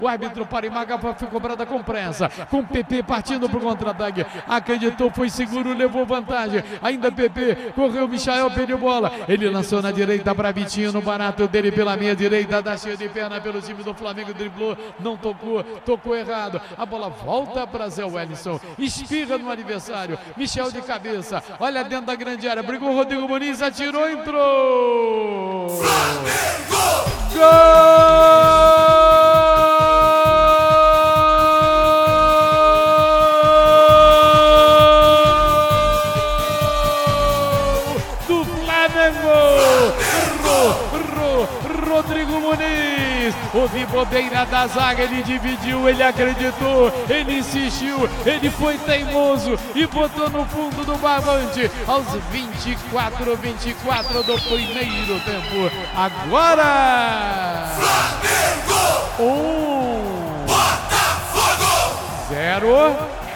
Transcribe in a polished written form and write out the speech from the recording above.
O árbitro para Imaga, foi cobrada com pressa, com PP partindo para o contra-ataque, acreditou, foi seguro, levou vantagem, ainda PP, correu Michael, perdeu bola, ele lançou na direita para Vitinho, no barato dele pela meia direita, dá cheio de perna pelo time do Flamengo, driblou, não tocou, tocou errado, a bola volta para Zé Wellison, espirra no adversário, Michel de cabeça, olha dentro da grande área, brigou Rodrigo Muniz, atirou, entrou! Flamengo! Gol! Rodrigo Muniz, o Vibobeira da zaga, ele dividiu, ele acreditou, ele insistiu, ele foi teimoso e botou no fundo do barbante aos 24 do primeiro tempo. Agora Flamengo! Botafogo! 0